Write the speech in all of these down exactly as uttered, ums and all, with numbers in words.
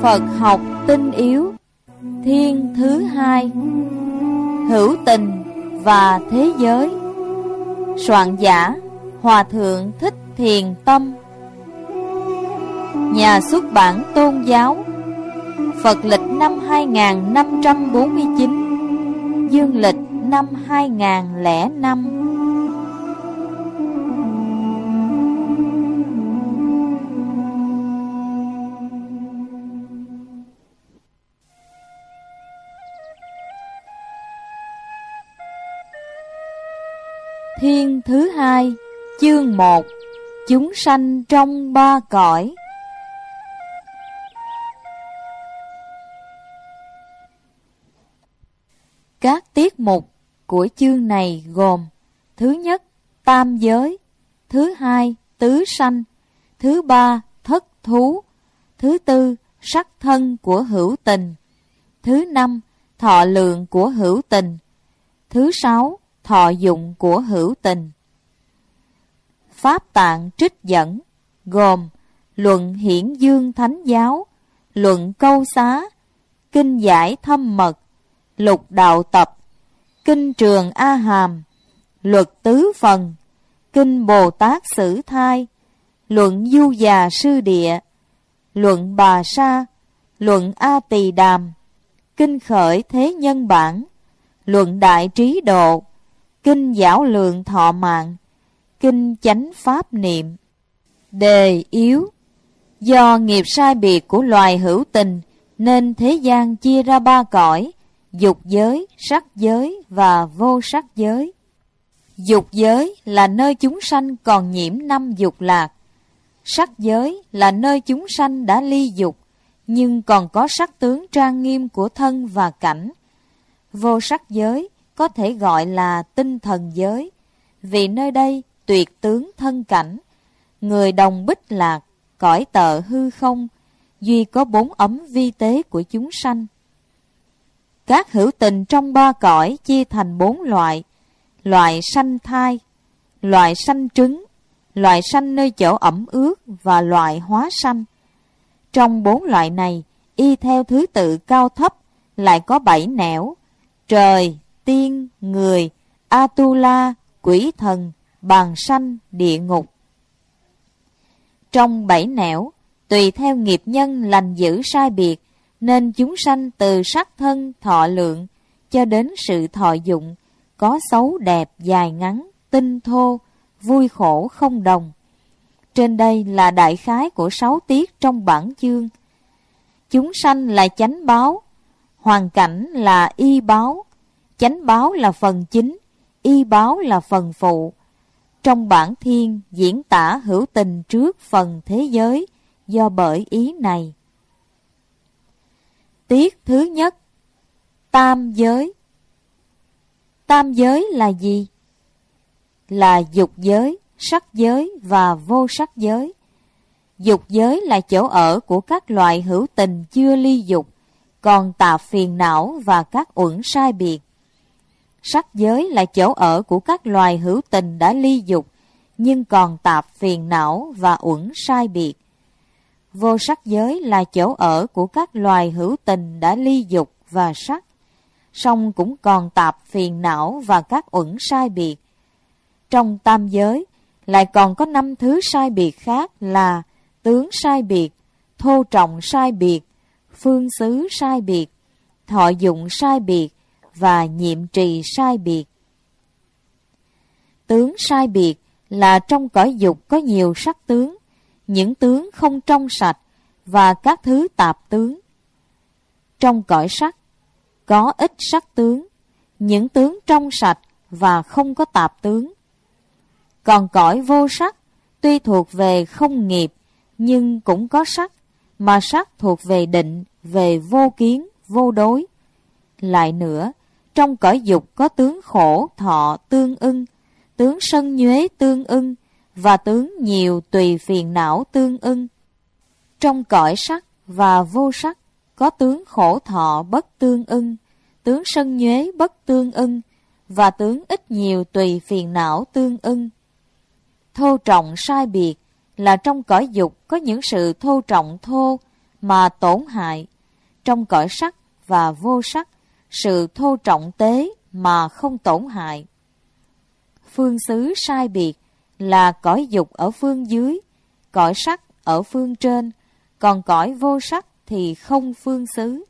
Phật học tinh yếu. Thiên thứ hai. Hữu tình và thế giới. Soạn giả Hòa thượng Thích Thiền Tâm. Nhà xuất bản Tôn giáo. Phật lịch năm hai nghìn năm trăm bốn mươi chín, dương lịch năm hai nghìn lẻ năm. Thiên thứ hai, chương một. Chúng sanh trong ba cõi. Các tiết mục của chương này gồm: thứ nhất, tam giới; thứ hai, tứ sanh; thứ ba, thất thú; thứ tư, sắc thân của hữu tình; thứ năm, thọ lượng của hữu tình; thứ sáu, thọ dụng của hữu tình. Pháp tạng trích dẫn gồm Luận Hiển Dương Thánh Giáo, Luận Câu Xá, Kinh Giải Thâm Mật, Lục Đạo Tập, Kinh Trường A Hàm, Luật Tứ Phần, Kinh Bồ Tát Sử Thai, Luận Du Già Sư Địa, Luận Bà Sa, Luận A Tỳ Đàm, Kinh Khởi Thế Nhân Bản, Luận Đại Trí Độ, Kinh Giảo Lượng Thọ Mạng, Kinh Chánh Pháp Niệm. Đề yếu: do nghiệp sai biệt của loài hữu tình nên thế gian chia ra ba cõi: dục giới, sắc giới và vô sắc giới. Dục giới là nơi chúng sanh còn nhiễm năm dục lạc. Sắc giới là nơi chúng sanh đã ly dục nhưng còn có sắc tướng trang nghiêm của thân và cảnh. Vô sắc giới có thể gọi là tinh thần giới, vì nơi đây tuyệt tướng thân cảnh, người đồng bích lạc, cõi tợ hư không, duy có bốn ấm vi tế của chúng sanh. Các hữu tình trong ba cõi chia thành bốn loại: loại sanh thai, loại sanh trứng, loại sanh nơi chỗ ẩm ướt và loại hóa sanh. Trong bốn loại này, y theo thứ tự cao thấp, lại có bảy nẻo: trời, tiên, người, Atula, quỷ thần, bàng sanh, địa ngục. Trong bảy nẻo, tùy theo nghiệp nhân lành dữ sai biệt, nên chúng sanh từ sắc thân, thọ lượng cho đến sự thọ dụng, có xấu đẹp, dài ngắn, tinh thô, vui khổ không đồng. Trên đây là đại khái của sáu tiết trong bản chương. Chúng sanh là chánh báo, hoàn cảnh là y báo. Chánh báo là phần chính, y báo là phần phụ. Trong bản thiên diễn tả hữu tình trước phần thế giới, do bởi ý này. Tiết thứ nhất, tam giới. Tam giới là gì? Là dục giới, sắc giới và vô sắc giới. Dục giới là chỗ ở của các loại hữu tình chưa ly dục, còn tạp phiền não và các uẩn sai biệt. Sắc giới là chỗ ở của các loài hữu tình đã ly dục, nhưng còn tạp phiền não và uẩn sai biệt. Vô sắc giới là chỗ ở của các loài hữu tình đã ly dục và sắc, song cũng còn tạp phiền não và các uẩn sai biệt. Trong tam giới lại còn có năm thứ sai biệt khác là tướng sai biệt, thô trọng sai biệt, phương xứ sai biệt, thọ dụng sai biệt và nhiệm trì sai biệt. Tướng sai biệt là trong cõi dục có nhiều sắc tướng, những tướng không trong sạch và các thứ tạp tướng. Trong cõi sắc có ít sắc tướng, những tướng trong sạch và không có tạp tướng. Còn cõi vô sắc tuy thuộc về không nghiệp nhưng cũng có sắc, mà sắc thuộc về định, về vô kiến, vô đối. Lại nữa, trong cõi dục có tướng khổ thọ tương ưng, tướng sân nhuế tương ưng và tướng nhiều tùy phiền não tương ưng. Trong cõi sắc và vô sắc có tướng khổ thọ bất tương ưng, tướng sân nhuế bất tương ưng và tướng ít nhiều tùy phiền não tương ưng. Thô trọng sai biệt là trong cõi dục có những sự thô trọng thô, mà tổn hại, trong cõi sắc và vô sắc, sự thô trọng tế mà không tổn hại. Phương xứ sai biệt là cõi dục ở phương dưới, cõi sắc ở phương trên, còn cõi vô sắc thì không phương xứ.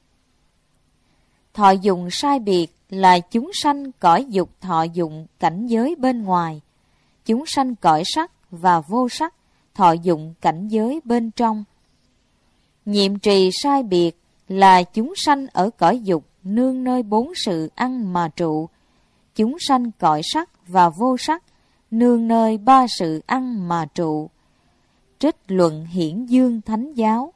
Thọ dụng sai biệt là chúng sanh cõi dục thọ dụng cảnh giới bên ngoài, chúng sanh cõi sắc và vô sắc thọ dụng cảnh giới bên trong. Nhiệm trì sai biệt là chúng sanh ở cõi dục nương nơi bốn sự ăn mà trụ, chúng sanh cõi sắc và vô sắc nương nơi ba sự ăn mà trụ. Trích luận Hiển Dương Thánh Giáo.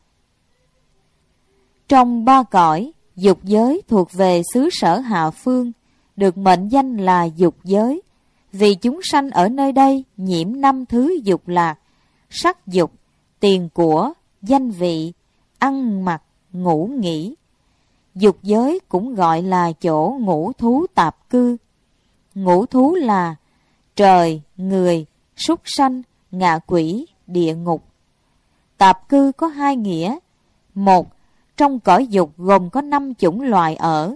Trong ba cõi, dục giới thuộc về xứ sở hạ phương, được mệnh danh là dục giới, vì chúng sanh ở nơi đây nhiễm năm thứ dục lạc: sắc dục, tiền của, danh vị, ăn mặc, ngủ nghỉ. Dục giới cũng gọi là chỗ ngũ thú tạp cư. Ngũ thú là trời, người, súc sanh, ngạ quỷ, địa ngục. Tạp cư có hai nghĩa. Một, trong cõi dục gồm có năm chủng loại ở.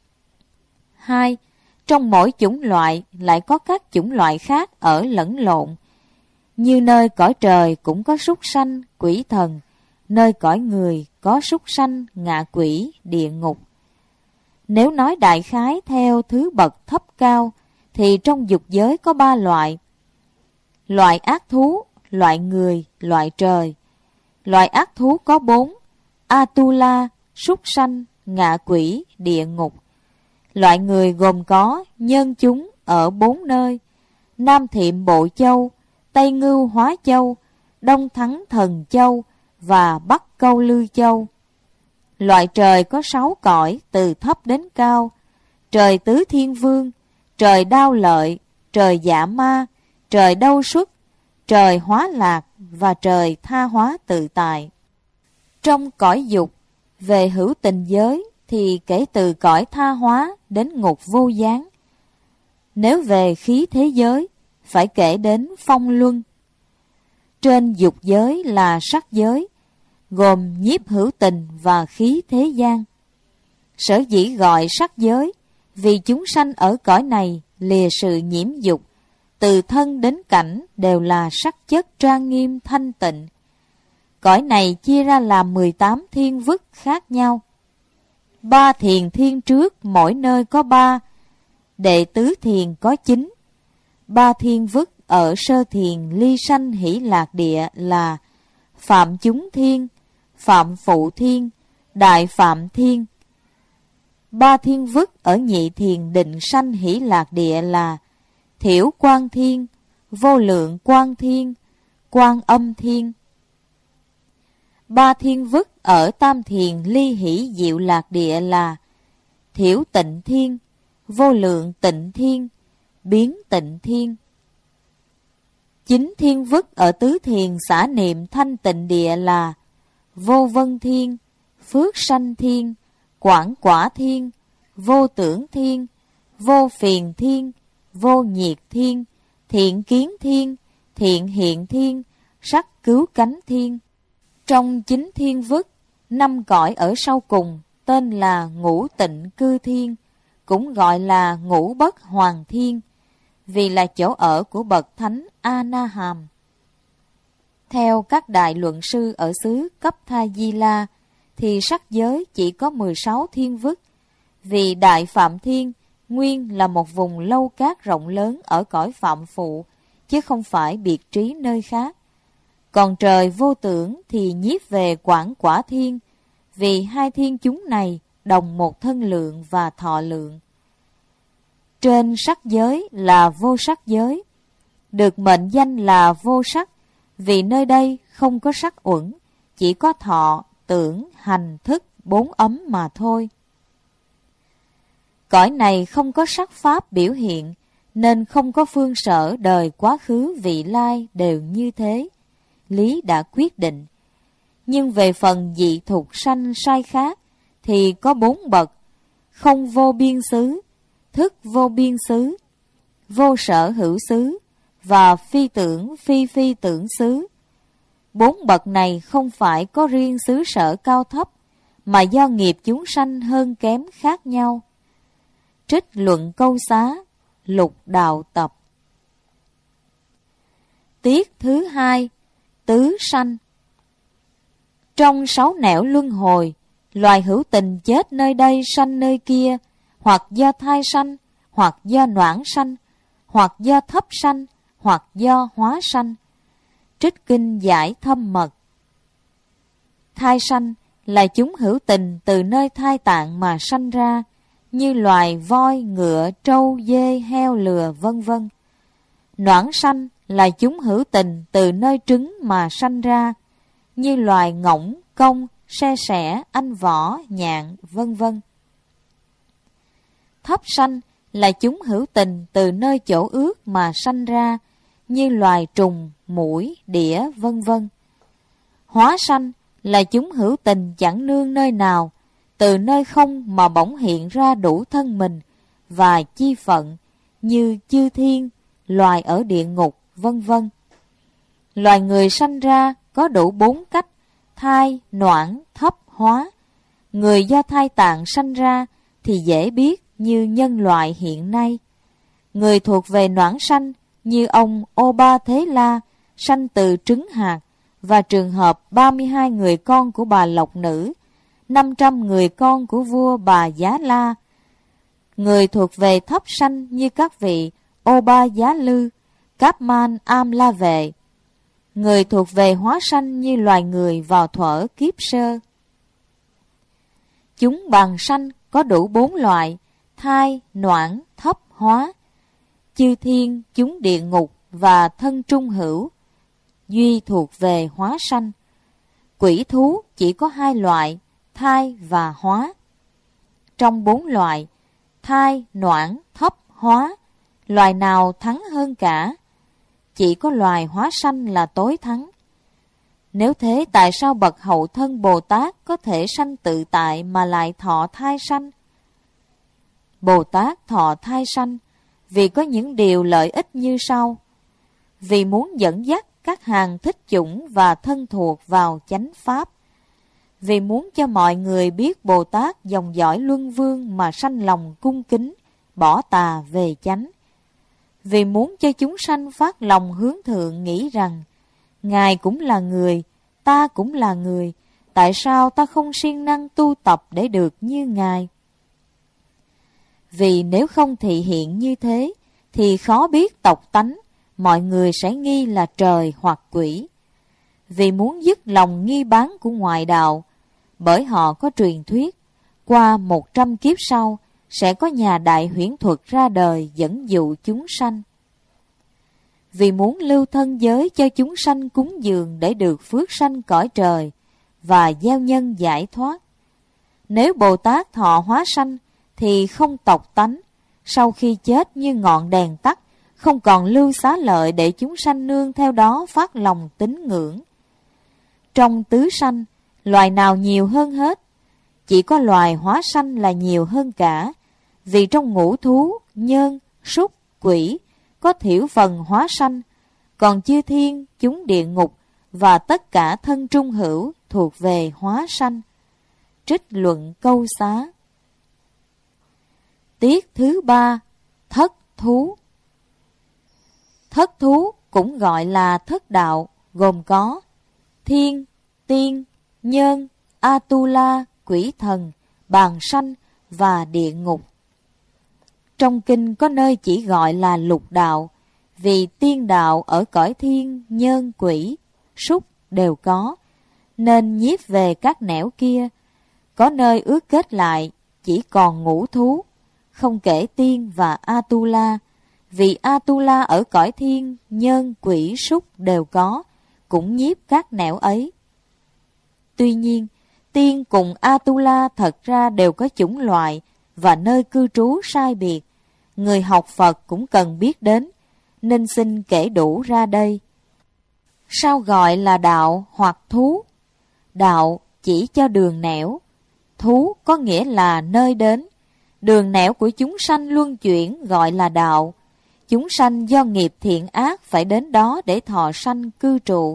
Hai, trong mỗi chủng loại lại có các chủng loại khác ở lẫn lộn. Như nơi cõi trời cũng có súc sanh, quỷ thần, nơi cõi người có súc sanh, ngạ quỷ, địa ngục. Nếu nói đại khái theo thứ bậc thấp cao, thì trong dục giới có ba loại. Loại ác thú, loại người, loại trời. Loại ác thú có bốn: Atula, súc sanh, ngạ quỷ, địa ngục. Loại người gồm có nhân chúng ở bốn nơi: Nam Thiệm Bộ Châu, Tây Ngưu Hóa Châu, Đông Thắng Thần Châu và Bắc Câu Lư Châu. Loại trời có sáu cõi từ thấp đến cao: trời Tứ Thiên Vương, trời Đao Lợi, trời Dạ Ma, trời Đâu Xuất, trời Hóa Lạc và trời Tha Hóa Tự Tại. Trong cõi dục, về hữu tình giới thì kể từ cõi tha hóa đến ngục vô gián. Nếu về khí thế giới, phải kể đến phong luân. Trên dục giới là sắc giới, gồm nhiếp hữu tình và khí thế gian. Sở dĩ gọi sắc giới, vì chúng sanh ở cõi này lìa sự nhiễm dục, từ thân đến cảnh đều là sắc chất trang nghiêm thanh tịnh. Cõi này chia ra làm mười tám thiên vức khác nhau. Ba thiền thiên trước mỗi nơi có ba, đệ tứ thiền có chín. Ba thiên vức ở sơ thiền ly sanh hỷ lạc địa là Phạm Chúng Thiên, Phạm Phụ Thiên, Đại Phạm Thiên. Ba thiên vức ở nhị thiền định sanh hỷ lạc địa là Thiểu Quang Thiên, Vô Lượng Quang Thiên, Quan Âm Thiên. Ba thiên vức ở tam thiền ly hỷ diệu lạc địa là Thiểu Tịnh Thiên, Vô Lượng Tịnh Thiên, Biến Tịnh Thiên. Chín thiên vức ở tứ thiền xả niệm thanh tịnh địa là Vô Vân Thiên, Phước Sanh Thiên, Quảng Quả Thiên, Vô Tưởng Thiên, Vô Phiền Thiên, Vô Nhiệt Thiên, Thiện Kiến Thiên, Thiện Hiện Thiên, Sắc Cứu Cánh Thiên. Trong chín thiên vức, năm cõi ở sau cùng tên là Ngũ Tịnh Cư Thiên, cũng gọi là Ngũ Bất Hoàng Thiên, vì là chỗ ở của bậc thánh A Na Hàm. Theo các đại luận sư ở xứ Cấp Tha Di La, thì sắc giới chỉ có mười sáu thiên vức, vì Đại Phạm Thiên nguyên là một vùng lâu cát rộng lớn ở cõi Phạm Phụ, chứ không phải biệt trí nơi khác. Còn trời Vô Tưởng thì nhiếp về Quảng Quả Thiên, vì hai thiên chúng này đồng một thân lượng và thọ lượng. Trên sắc giới là vô sắc giới, được mệnh danh là vô sắc, vì nơi đây không có sắc uẩn, chỉ có thọ, tưởng, hành, thức, bốn ấm mà thôi. Cõi này không có sắc pháp biểu hiện, nên không có phương sở đời quá khứ vị lai đều như thế. Lý đã quyết định. Nhưng về phần dị thục sanh sai khác, thì có bốn bậc: không vô biên xứ, thức vô biên xứ, vô sở hữu xứ và phi tưởng phi phi tưởng xứ. Bốn bậc này không phải có riêng xứ sở cao thấp, mà do nghiệp chúng sanh hơn kém khác nhau. Trích luận câu xá, lục đạo tập. Tiết thứ hai, tứ sanh. Trong sáu nẻo luân hồi, loài hữu tình chết nơi đây sanh nơi kia, hoặc do thai sanh, hoặc do noãn sanh, hoặc do thấp sanh, hoặc do hóa sanh. Trích kinh giải thâm mật. Thai sanh là chúng hữu tình từ nơi thai tạng mà sanh ra, như loài voi, ngựa, trâu, dê, heo, lừa, vân vân. Noãn sanh là chúng hữu tình từ nơi trứng mà sanh ra, như loài ngỗng, công, se sẻ, anh võ, nhạn, vân vân. Thấp sanh là chúng hữu tình từ nơi chỗ ướt mà sanh ra, như loài trùng, muỗi, đỉa, vân vân. Hóa sanh là chúng hữu tình chẳng nương nơi nào, từ nơi không mà bỗng hiện ra đủ thân mình và chi phận, như chư thiên, loài ở địa ngục, vân vân. Loài người sanh ra có đủ bốn cách: thai, noãn, thấp, hóa. Người do thai tạng sanh ra thì dễ biết như nhân loại hiện nay. Người thuộc về noãn sanh như ông Ô Ba Thế La sanh từ trứng hạt, và trường hợp ba mươi hai người con của bà Lộc Nữ, năm trăm người con của vua Bà Giá La. Người thuộc về thấp sanh như các vị Ô Ba Giá Lư, Cáp Man Am La Vệ. Người thuộc về hóa sanh như loài người vào thuở kiếp sơ. Chúng bằng sanh có đủ bốn loại: thai, noãn, thấp, hóa. Chư thiên, chúng địa ngục và thân trung hữu, duy thuộc về hóa sanh. Quỷ thú chỉ có hai loại: thai và hóa. Trong bốn loại thai, noãn, thấp, hóa, loài nào thắng hơn cả? Chỉ có loài hóa sanh là tối thắng. Nếu thế, tại sao bậc hậu thân Bồ Tát có thể sanh tự tại mà lại thọ thai sanh? Bồ Tát thọ thai sanh vì có những điều lợi ích như sau: vì muốn dẫn dắt các hàng thích chủng và thân thuộc vào chánh pháp, vì muốn cho mọi người biết Bồ Tát dòng dõi luân vương mà sanh lòng cung kính, bỏ tà về chánh, vì muốn cho chúng sanh phát lòng hướng thượng, nghĩ rằng Ngài cũng là người, ta cũng là người, tại sao ta không siêng năng tu tập để được như Ngài? Vì nếu không thị hiện như thế, thì khó biết tộc tánh, mọi người sẽ nghi là trời hoặc quỷ. Vì muốn dứt lòng nghi bán của ngoại đạo, bởi họ có truyền thuyết, qua một trăm kiếp sau, sẽ có nhà đại huyễn thuật ra đời dẫn dụ chúng sanh. Vì muốn lưu thân giới cho chúng sanh cúng dường để được phước sanh cõi trời và gieo nhân giải thoát. Nếu Bồ Tát thọ hóa sanh thì không tộc tánh, sau khi chết như ngọn đèn tắt, không còn lưu xá lợi để chúng sanh nương theo đó phát lòng tín ngưỡng. Trong tứ sanh, loài nào nhiều hơn hết? Chỉ có loài hóa sanh là nhiều hơn cả, vì trong ngũ thú, nhơn, súc, quỷ có thiểu phần hóa sanh, còn chư thiên, chúng địa ngục và tất cả thân trung hữu thuộc về hóa sanh. Trích luận câu xá. Tiết thứ ba, thất thú. Thất thú cũng gọi là thất đạo, gồm có thiên, tiên, nhân, Atula, quỷ thần, bàn sanh và địa ngục. Trong kinh có nơi chỉ gọi là lục đạo, vì tiên đạo ở cõi thiên, nhân, quỷ, súc đều có, nên nhiếp về các nẻo kia. Có nơi ước kết lại chỉ còn ngũ thú, không kể tiên và Atula, vì Atula ở cõi thiên, nhân, quỷ, súc đều có, cũng nhiếp các nẻo ấy. Tuy nhiên, tiên cùng Atula thật ra đều có chủng loại và nơi cư trú sai biệt. Người học Phật cũng cần biết đến, nên xin kể đủ ra đây. Sao gọi là đạo hoặc thú? Đạo chỉ cho đường nẻo, thú có nghĩa là nơi đến. Đường nẻo của chúng sanh luân chuyển gọi là đạo. Chúng sanh do nghiệp thiện ác phải đến đó để thọ sanh cư trụ,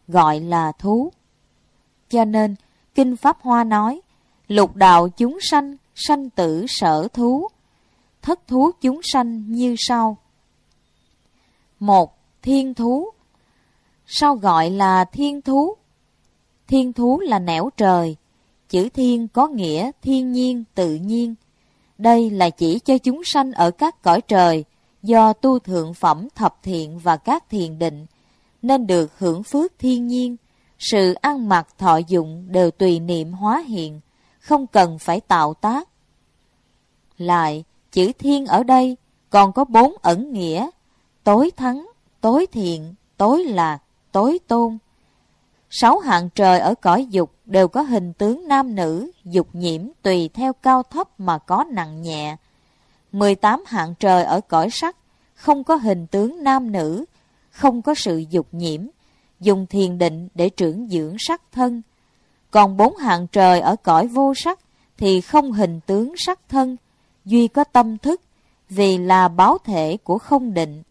gọi là thú. Cho nên, Kinh Pháp Hoa nói, lục đạo chúng sanh, sanh tử sở thú. Thất thú chúng sanh như sau. Một, thiên thú. Sao gọi là thiên thú? Thiên thú là nẻo trời. Chữ thiên có nghĩa thiên nhiên, tự nhiên. Đây là chỉ cho chúng sanh ở các cõi trời, do tu thượng phẩm thập thiện và các thiền định, nên được hưởng phước thiên nhiên, sự ăn mặc thọ dụng đều tùy niệm hóa hiện, không cần phải tạo tác. Lại, chữ thiên ở đây còn có bốn ẩn nghĩa: tối thắng, tối thiện, tối lạc, tối tôn. Sáu hạng trời ở cõi dục đều có hình tướng nam nữ, dục nhiễm tùy theo cao thấp mà có nặng nhẹ. Mười tám hạng trời ở cõi sắc không có hình tướng nam nữ, không có sự dục nhiễm, dùng thiền định để trưởng dưỡng sắc thân. Còn bốn hạng trời ở cõi vô sắc thì không hình tướng sắc thân, duy có tâm thức, vì là báo thể của không định.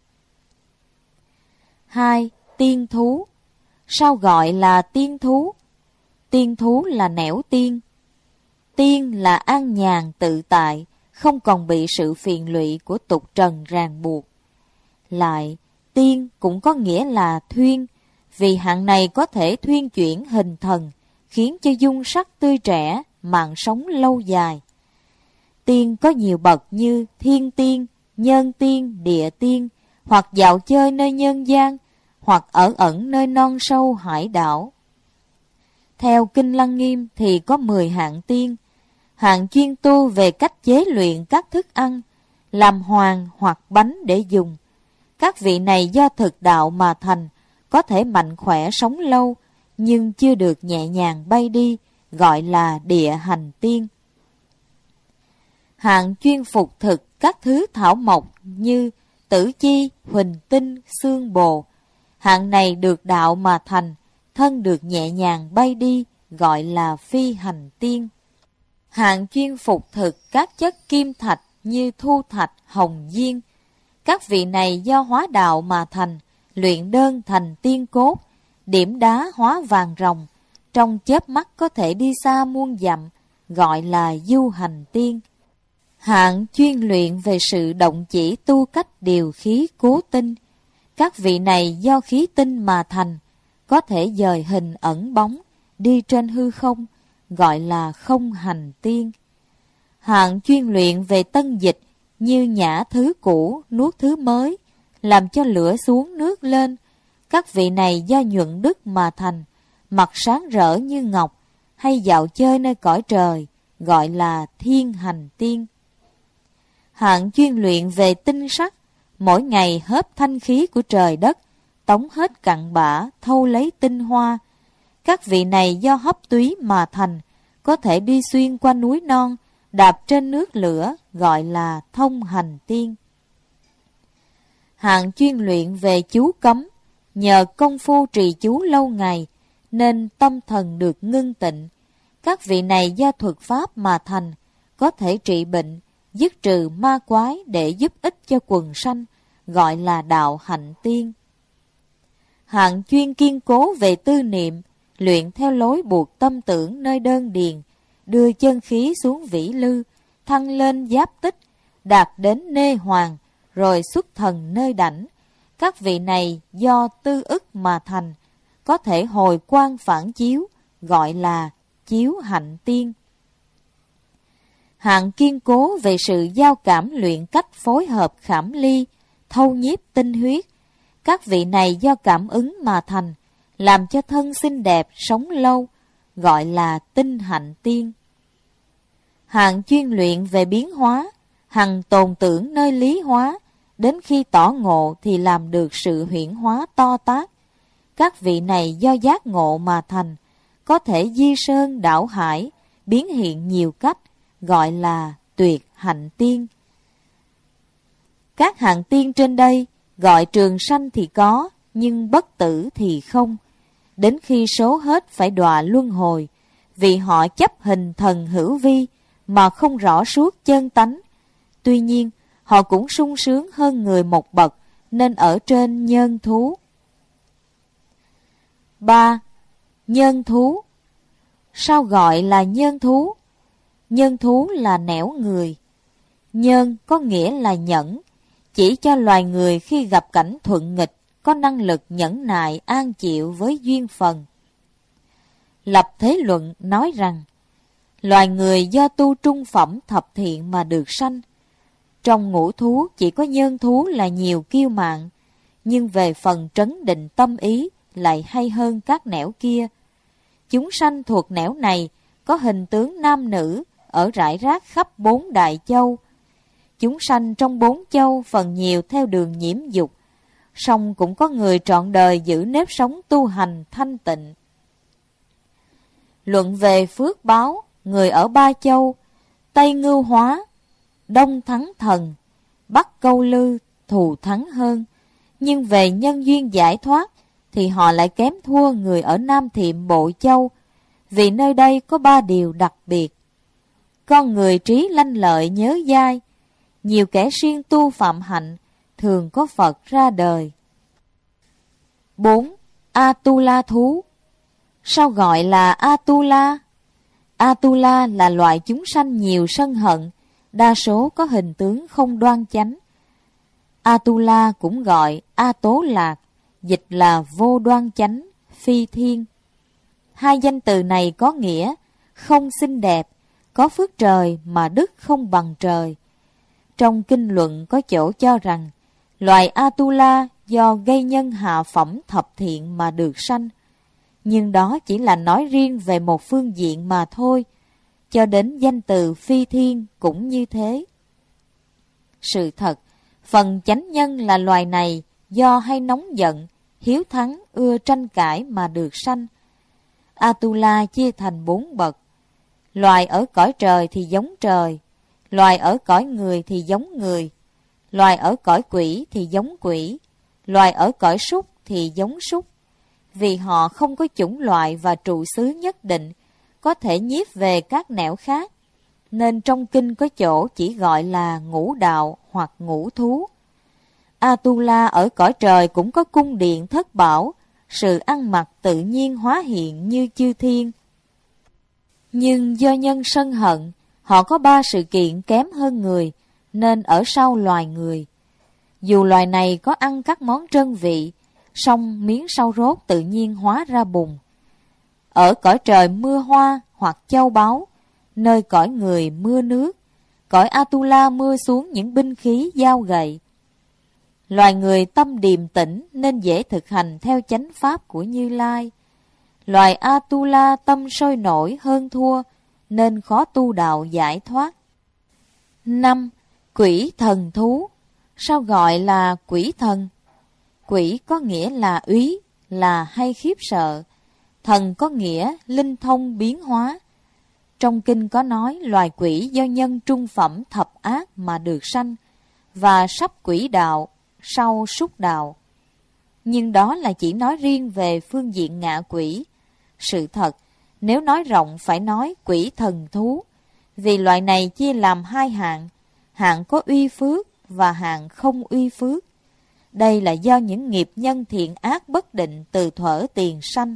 Hai, tiên thú. Sao gọi là tiên thú? Tiên thú là nẻo tiên. Tiên là an nhàn tự tại, không còn bị sự phiền lụy của tục trần ràng buộc. Lại, tiên cũng có nghĩa là thuyên, vì hạng này có thể thuyên chuyển hình thần, khiến cho dung sắc tươi trẻ, mạng sống lâu dài. Tiên có nhiều bậc như thiên tiên, nhân tiên, địa tiên, hoặc dạo chơi nơi nhân gian, hoặc ở ẩn nơi non sâu hải đảo. Theo Kinh Lăng Nghiêm thì có mười hạng tiên. Hạng chuyên tu về cách chế luyện các thức ăn, làm hoàng hoặc bánh để dùng. Các vị này do thực đạo mà thành, có thể mạnh khỏe sống lâu, nhưng chưa được nhẹ nhàng bay đi, gọi là địa hành tiên. Hạng chuyên phục thực các thứ thảo mộc như tử chi, huỳnh tinh, xương bồ. Hạng này được đạo mà thành, thân được nhẹ nhàng bay đi, gọi là phi hành tiên. Hạng chuyên phục thực các chất kim thạch như thu thạch, hồng diên. Các vị này do hóa đạo mà thành, luyện đơn thành tiên cốt, điểm đá hóa vàng ròng, trong chớp mắt có thể đi xa muôn dặm, gọi là du hành tiên. Hạng chuyên luyện về sự động chỉ tu cách điều khí cố tinh. Các vị này do khí tinh mà thành, có thể dời hình ẩn bóng, đi trên hư không, gọi là không hành tiên. Hạng chuyên luyện về tân dịch, như nhả thứ cũ, nuốt thứ mới, làm cho lửa xuống nước lên. Các vị này do nhuận đức mà thành, mặt sáng rỡ như ngọc, hay dạo chơi nơi cõi trời, gọi là thiên hành tiên. Hạng chuyên luyện về tinh sắc, mỗi ngày hớp thanh khí của trời đất, tống hết cặn bã, thâu lấy tinh hoa. Các vị này do hấp túy mà thành, có thể đi xuyên qua núi non, đạp trên nước lửa, gọi là thông hành tiên. Hạng chuyên luyện về chú cấm, nhờ công phu trì chú lâu ngày, nên tâm thần được ngưng tịnh. Các vị này do thuật pháp mà thành, có thể trị bệnh, dứt trừ ma quái để giúp ích cho quần sanh, gọi là đạo hạnh tiên. Hạng chuyên kiên cố về tư niệm, luyện theo lối buộc tâm tưởng nơi đơn điền, đưa chân khí xuống vĩ lư, thăng lên giáp tích, đạt đến nê hoàng, rồi xuất thần nơi đảnh. Các vị này do tư ức mà thành, có thể hồi quang phản chiếu, gọi là chiếu hạnh tiên. Hạng kiên cố về sự giao cảm luyện cách phối hợp khảm ly, thâu nhiếp tinh huyết. Các vị này do cảm ứng mà thành, làm cho thân xinh đẹp, sống lâu, gọi là tinh hạnh tiên. Hạng chuyên luyện về biến hóa, hằng tồn tưởng nơi lý hóa, đến khi tỏ ngộ thì làm được sự huyễn hóa to tát. Các vị này do giác ngộ mà thành, có thể di sơn đảo hải, biến hiện nhiều cách, gọi là tuyệt hạnh tiên. Các hạng tiên trên đây, gọi trường sanh thì có, nhưng bất tử thì không. Đến khi số hết phải đọa luân hồi, vì họ chấp hình thần hữu vi, mà không rõ suốt chân tánh. Tuy nhiên, họ cũng sung sướng hơn người một bậc, nên ở trên nhân thú. ba. Nhân thú. Sao gọi là nhân thú? Nhân thú là nẻo người. Nhân có nghĩa là nhẫn, chỉ cho loài người khi gặp cảnh thuận nghịch, có năng lực nhẫn nại an chịu với duyên phần. Lập thế luận nói rằng, loài người do tu trung phẩm thập thiện mà được sanh. Trong ngũ thú chỉ có nhân thú là nhiều kiêu mạn, nhưng về phần trấn định tâm ý lại hay hơn các nẻo kia. Chúng sanh thuộc nẻo này có hình tướng nam nữ ở rải rác khắp bốn đại châu. Chúng sanh trong bốn châu phần nhiều theo đường nhiễm dục, song cũng có người trọn đời giữ nếp sống tu hành thanh tịnh. Luận về phước báo, người ở ba châu, Tây Ngưu Hóa, Đông thắng thần, Bắc câu lư, thù thắng hơn. Nhưng về nhân duyên giải thoát thì họ lại kém thua người ở Nam Thiệm Bộ Châu, vì nơi đây có ba điều đặc biệt. Con người trí lanh lợi nhớ dai, nhiều kẻ siêng tu phạm hạnh, thường có Phật ra đời. bốn. Atula thú. Sao gọi là Atula? Atula là loại chúng sanh nhiều sân hận, đa số có hình tướng không đoan chánh. Atula cũng gọi A Tố Lạc, dịch là vô đoan chánh, phi thiên. Hai danh từ này có nghĩa không xinh đẹp, có phước trời mà đức không bằng trời. Trong kinh luận có chỗ cho rằng, loài Atula do gây nhân hạ phẩm thập thiện mà được sanh. Nhưng đó chỉ là nói riêng về một phương diện mà thôi, cho đến danh từ phi thiên cũng như thế. Sự thật, phần chánh nhân là loài này do hay nóng giận, hiếu thắng, ưa tranh cãi mà được sanh. Atula chia thành bốn bậc. Loài ở cõi trời thì giống trời, loài ở cõi người thì giống người, loài ở cõi quỷ thì giống quỷ, loài ở cõi súc thì giống súc. Vì họ không có chủng loại và trụ xứ nhất định, có thể nhiếp về các nẻo khác, nên trong kinh có chỗ chỉ gọi là ngũ đạo hoặc ngũ thú. Atula ở cõi trời cũng có cung điện thất bảo, sự ăn mặc tự nhiên hóa hiện như chư thiên. Nhưng do nhân sân hận, họ có ba sự kiện kém hơn người, nên ở sau loài người. Dù loài này có ăn các món trân vị, song miếng sau rốt tự nhiên hóa ra bùn. Ở cõi trời mưa hoa hoặc châu báu, nơi cõi người mưa nước, cõi Atula mưa xuống những binh khí dao gậy. Loài người tâm điềm tĩnh nên dễ thực hành theo chánh pháp của Như Lai. Loài Atula tâm sôi nổi hơn thua, nên khó tu đạo giải thoát. năm. Quỷ thần thú. Sao gọi là quỷ thần? Quỷ có nghĩa là úy, là hay khiếp sợ. Thần có nghĩa linh thông biến hóa. Trong kinh có nói loài quỷ do nhân trung phẩm thập ác mà được sanh, và sắp quỷ đạo, sau súc đạo. Nhưng đó là chỉ nói riêng về phương diện ngạ quỷ. Sự thật, nếu nói rộng phải nói quỷ thần thú, vì loại này chia làm hai hạng, hạng có uy phước và hạng không uy phước. Đây là do những nghiệp nhân thiện ác bất định từ thuở tiền sanh.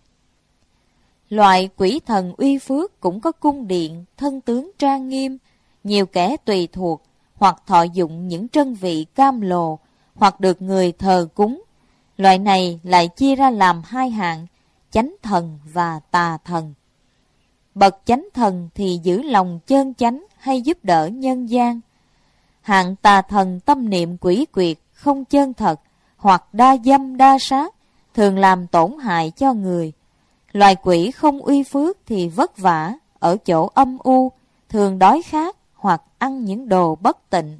Loại quỷ thần uy phước cũng có cung điện, thân tướng trang nghiêm, nhiều kẻ tùy thuộc, hoặc thọ dụng những trân vị cam lồ, hoặc được người thờ cúng. Loại này lại chia ra làm hai hạng, chánh thần và tà thần. Bậc chánh thần thì giữ lòng chơn chánh hay giúp đỡ nhân gian. Hạng tà thần tâm niệm quỷ quyệt, không chân thật, hoặc đa dâm đa sát, thường làm tổn hại cho người. Loài quỷ không uy phước thì vất vả, ở chỗ âm u, thường đói khát hoặc ăn những đồ bất tịnh.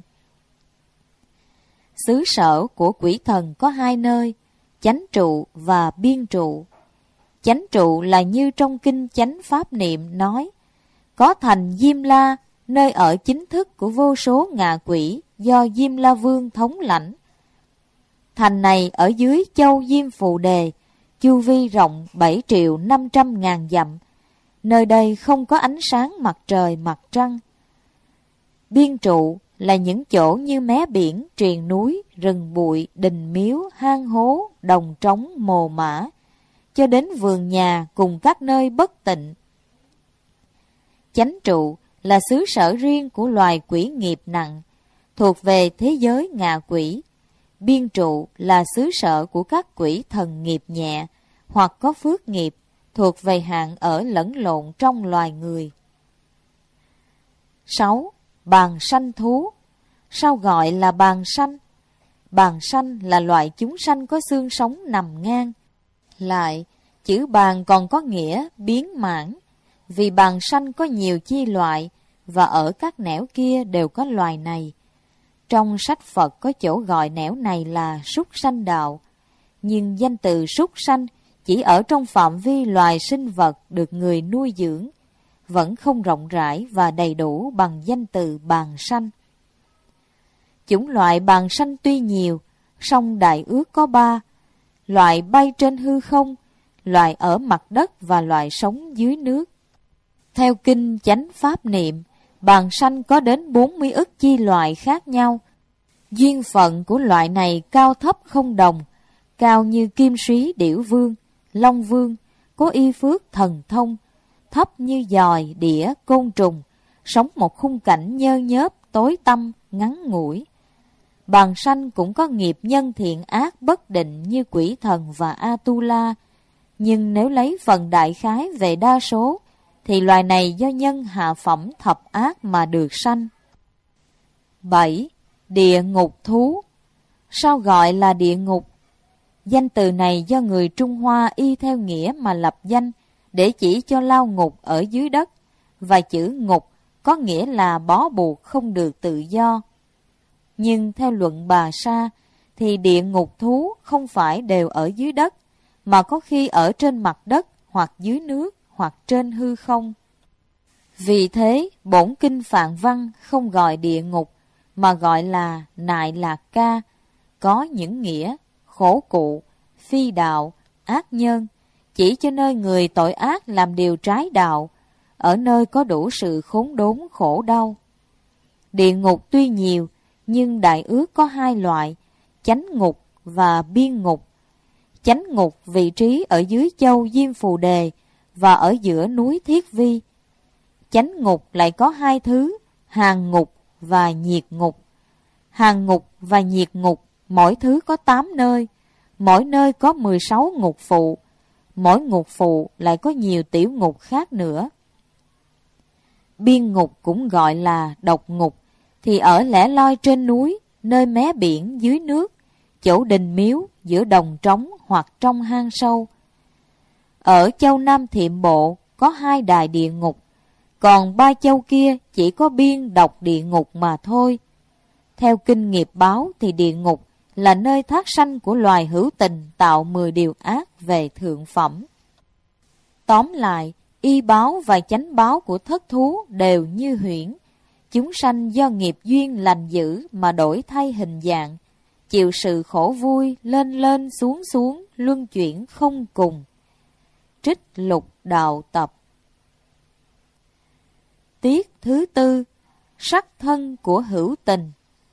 Xứ sở của quỷ thần có hai nơi, chánh trụ và biên trụ. Chánh trụ là như trong kinh Chánh Pháp Niệm nói, có thành Diêm La, nơi ở chính thức của vô số ngạ quỷ do Diêm La Vương thống lãnh. Thành này ở dưới châu Diêm Phù Đề, chu vi rộng bảy triệu năm trăm ngàn dặm. Nơi đây không có ánh sáng mặt trời mặt trăng. Biên trụ là những chỗ như mé biển, triền núi, rừng bụi, đình miếu, hang hố, đồng trống, mồ mã. cho đến vườn nhà cùng các nơi bất tịnh. Chánh trụ là xứ sở riêng của loài quỷ nghiệp nặng, thuộc về thế giới ngạ quỷ. Biên trụ là xứ sở của các quỷ thần nghiệp nhẹ hoặc có phước nghiệp, thuộc về hạng ở lẫn lộn trong loài người. sáu. Bàng sanh thú. Sao gọi là bàng sanh? Bàng sanh là loại chúng sanh có xương sống nằm ngang. Lại, chữ bàng còn có nghĩa biến mãn, vì bàng sanh có nhiều chi loại, và ở các nẻo kia đều có loài này. Trong sách Phật có chỗ gọi nẻo này là súc sanh đạo, nhưng danh từ súc sanh chỉ ở trong phạm vi loài sinh vật được người nuôi dưỡng, vẫn không rộng rãi và đầy đủ bằng danh từ bàng sanh. Chủng loại bàng sanh tuy nhiều, song đại ước có ba: loại bay trên hư không, loại ở mặt đất và loại sống dưới nước. Theo kinh Chánh Pháp Niệm, bàng sanh có đến bốn mươi ức chi loại khác nhau. Duyên phận của loại này cao thấp không đồng, cao như Kim Súy Điểu Vương, Long Vương, có y phước thần thông, thấp như dòi, đĩa, côn trùng, sống một khung cảnh nhơ nhớp, tối tăm, ngắn ngủi. Bàng sanh cũng có nghiệp nhân thiện ác bất định như quỷ thần và Atula, nhưng nếu lấy phần đại khái về đa số, thì loài này do nhân hạ phẩm thập ác mà được sanh. bảy. Địa ngục thú. Sao gọi là địa ngục? Danh từ này do người Trung Hoa y theo nghĩa mà lập danh để chỉ cho lao ngục ở dưới đất, và chữ ngục có nghĩa là bó buộc không được tự do. Nhưng theo luận Bà Sa thì địa ngục thú không phải đều ở dưới đất, mà có khi ở trên mặt đất hoặc dưới nước hoặc trên hư không. Vì thế, bổn kinh Phạn Văn không gọi địa ngục, mà gọi là Nại Lạc Ca, có những nghĩa khổ cụ, phi đạo, ác nhân, chỉ cho nơi người tội ác làm điều trái đạo, ở nơi có đủ sự khốn đốn khổ đau. Địa ngục tuy nhiều, nhưng đại ước có hai loại: chánh ngục và biên ngục. Chánh ngục vị trí ở dưới châu Diêm Phù Đề và ở giữa núi Thiết Vi. Chánh ngục lại có hai thứ: hàng ngục và nhiệt ngục. Hàng ngục và nhiệt ngục mỗi thứ có tám nơi, mỗi nơi có mười sáu ngục phụ. Mỗi ngục phụ lại có nhiều tiểu ngục khác nữa. Biên ngục cũng gọi là độc ngục, thì ở lẻ loi trên núi, nơi mé biển dưới nước, chỗ đình miếu, giữa đồng trống hoặc trong hang sâu. Ở châu Nam Thiệm Bộ có hai đài địa ngục, còn ba châu kia chỉ có biên độc địa ngục mà thôi. Theo kinh Nghiệp Báo thì địa ngục là nơi thác sanh của loài hữu tình tạo mười điều ác về thượng phẩm. Tóm lại, y báo và chánh báo của thất thú đều như huyễn. Chúng sanh do nghiệp duyên lành dữ mà đổi thay hình dạng, chịu sự khổ vui lên lên xuống xuống, luân chuyển không cùng. Trích Lục Đạo Tập. Tiết thứ tư. Sắc thân của hữu tình.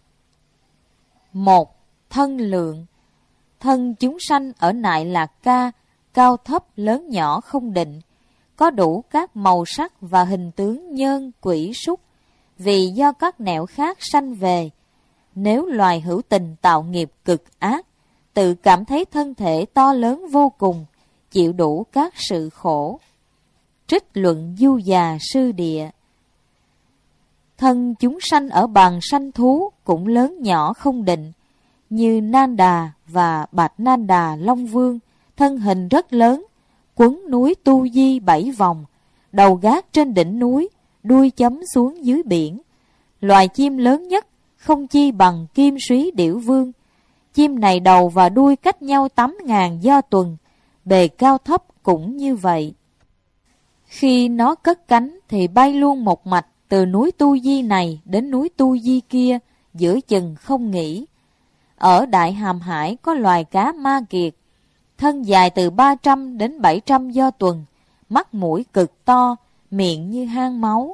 Một. Thân lượng. Thân chúng sanh ở Nại Lạc Ca, cao thấp lớn nhỏ không định, có đủ các màu sắc và hình tướng nhơn, quỷ, súc, vì do các nẻo khác sanh về. Nếu loài hữu tình tạo nghiệp cực ác, tự cảm thấy thân thể to lớn vô cùng, chịu đủ các sự khổ. Trích luận Du Già Sư Địa. Thân chúng sanh ở bàng sanh thú cũng lớn nhỏ không định, như Nan Đà và Bạch Nan Đà Long Vương, thân hình rất lớn, quấn núi Tu Di bảy vòng, đầu gác trên đỉnh núi, đuôi chấm xuống dưới biển. Loài chim lớn nhất không chi bằng Kim Súy Điểu Vương. Chim này đầu và đuôi cách nhau tám ngàn do tuần, bề cao thấp cũng như vậy. Khi nó cất cánh thì bay luôn một mạch từ núi Tu Di này đến núi Tu Di kia, giữa chừng không nghỉ. Ở Đại Hàm Hải có loài cá ma kiệt, thân dài từ ba trăm đến bảy trăm do tuần, mắt mũi cực to, miệng như hang máu.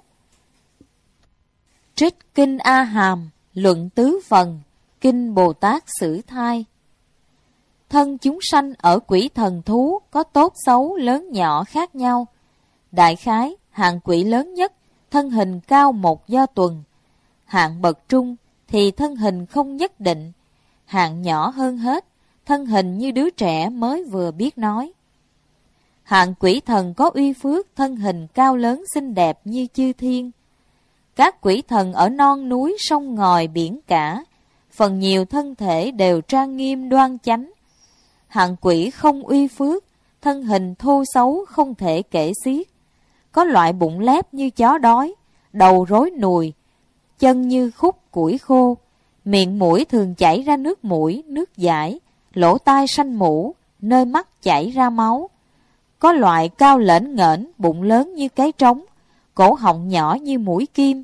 Trích Kinh A Hàm, luận tứ phần, Kinh Bồ Tát Sử Thai. Thân chúng sanh ở quỷ thần thú có tốt xấu lớn nhỏ khác nhau. Đại khái, hạng quỷ lớn nhất, thân hình cao một do tuần. Hạng bậc trung thì thân hình không nhất định. Hạng nhỏ hơn hết, thân hình như đứa trẻ mới vừa biết nói. Hạng quỷ thần có uy phước, thân hình cao lớn xinh đẹp như chư thiên. Các quỷ thần ở non núi sông ngòi biển cả, phần nhiều thân thể đều trang nghiêm đoan chánh. Hạng quỷ không uy phước, thân hình thô xấu không thể kể xiết. Có loại bụng lép như chó đói, đầu rối nùi, chân như khúc củi khô, miệng mũi thường chảy ra nước mũi, nước dãi, lỗ tai sanh mũ, nơi mắt chảy ra máu. Có loại cao lễn nghễnh, bụng lớn như cái trống, cổ họng nhỏ như mũi kim.